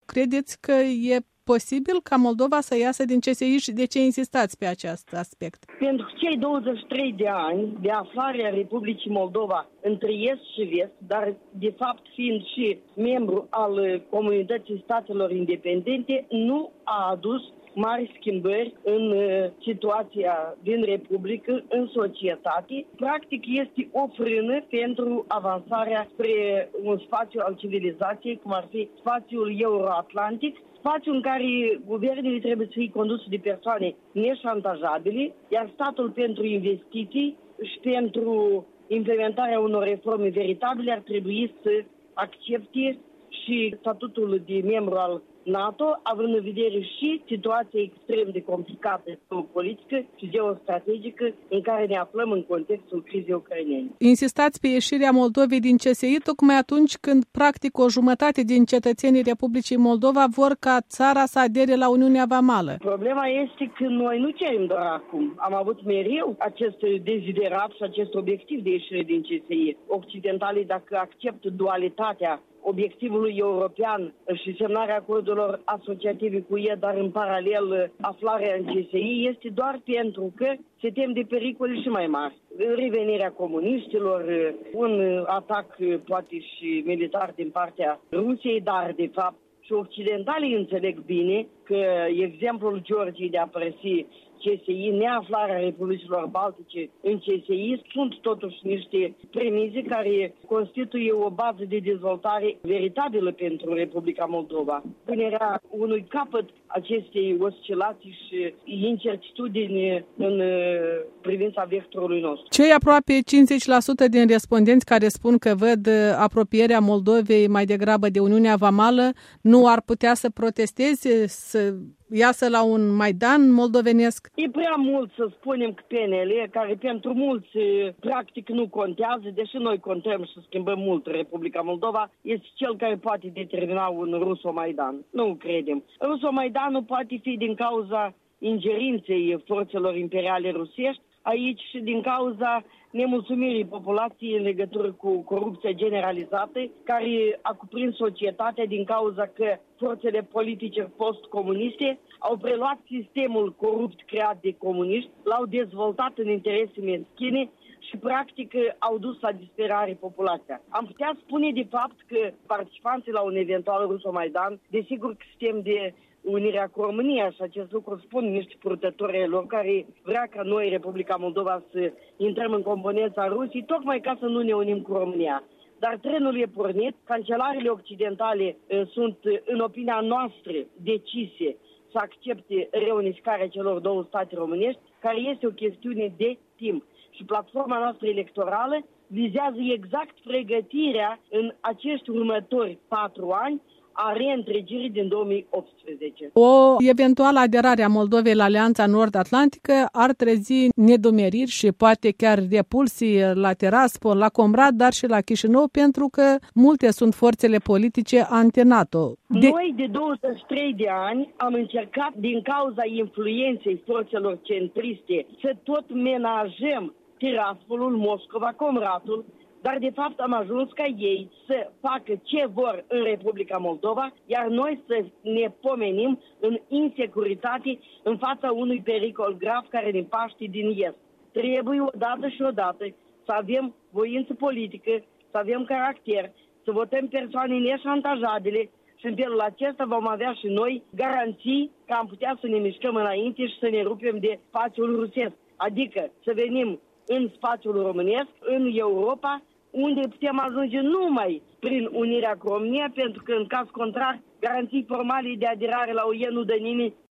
credeți că e posibil ca Moldova să iasă din CSI și de ce insistați pe acest aspect? Pentru cei 23 de ani de aflare a Republicii Moldova între Est și Vest, dar de fapt fiind și membru al Comunității Statelor Independente, nu a adus mari schimbări în situația din Republică, în societate. Practic este o frână pentru avansarea spre un spațiu al civilizației, cum ar fi spațiul euroatlantic, spațiu în care guvernele trebuie să fie conduse de persoane neșantajabile, iar statul pentru investiții și pentru implementarea unor reforme veritabile ar trebui să accepte și statutul de membru al NATO, având în vedere și situația extrem de complicată geopolitică și geostrategică în care ne aflăm în contextul crizei ucrainene. Insistați pe ieșirea Moldovei din CSI tocmai atunci când practic o jumătate din cetățenii Republicii Moldova vor ca țara să adere la Uniunea Vamală. Problema este că noi nu cerem doar acum. Am avut mereu acest deziderat și acest obiectiv de ieșire din CSI. Occidentalii, dacă acceptă dualitatea obiectivului european și semnarea acordurilor asociative cu ei, dar în paralel aflarea în CSI, este doar pentru că se tem de pericole și mai mari. Revenirea comuniștilor, un atac poate și militar din partea Rusiei, dar de fapt și occidentalii înțeleg bine că exemplul Georgiei de a părăsi CSI, neaflarea Republicilor Baltice în CSI, sunt totuși niște premize care constituie o bază de dezvoltare veritabilă pentru Republica Moldova. Punerea unui capăt acestei oscilații și incertitudini în privința vectorului nostru. Cei aproape 50% din respondenți care spun că văd apropierea Moldovei mai degrabă de Uniunea Vamală nu ar putea să protesteze, să iasă la un Maidan moldovenesc? E prea mult să spunem că PNL, care pentru mulți practic nu contează, deși noi contăm și schimbăm mult Republica Moldova, este cel care poate determina un Ruso-Maidan. Nu credem. Ruso-Maidanul poate fi din cauza ingerinței forțelor imperiale rusești aici și din cauza nemulțumirii populației în legătură cu corupția generalizată, care a cuprins societatea din cauza că forțele politice post-comuniste au preluat sistemul corupt creat de comuniști, l-au dezvoltat în interese meschine și practic au dus la disperare populația. Am putea spune de fapt că participanții la un eventual Ruso-Maidan, desigur că suntem de unirea cu România și acest lucru spun niște purtători lor care vrea ca noi, Republica Moldova, să intrăm în componența Rusiei, tocmai ca să nu ne unim cu România. Dar trenul e pornit, cancelarele occidentale sunt, în opinia noastră, decise să accepte reunificarea celor două state românești, care este o chestiune de timp. Și platforma noastră electorală vizează exact pregătirea în acești următori 4 ani a reîntregirii din 2018. O eventuală aderare a Moldovei la Alianța Nord-Atlantică ar trezi nedumeriri și poate chiar repulsii la Tiraspol, la Comrat, dar și la Chișinău, pentru că multe sunt forțele politice anti-NATO. Noi de 23 de ani am încercat, din cauza influenței forțelor centriste, să tot menajăm Tiraspolul, Moscova, Comratul, dar de fapt am ajuns ca ei să facă ce vor în Republica Moldova, iar noi să ne pomenim în insecuritate în fața unui pericol grav care ne paște din est. Trebuie odată și odată să avem voință politică, să avem caracter, să votăm persoane neșantajabile și în felul acesta vom avea și noi garanții că am putea să ne mișcăm înainte și să ne rupem de spațiul rusesc. Adică să venim în spațiul românesc, în Europa, unde putem ajunge numai prin unirea cu România, pentru că în caz contrar, garanții formale de aderare la UE nu dă nimeni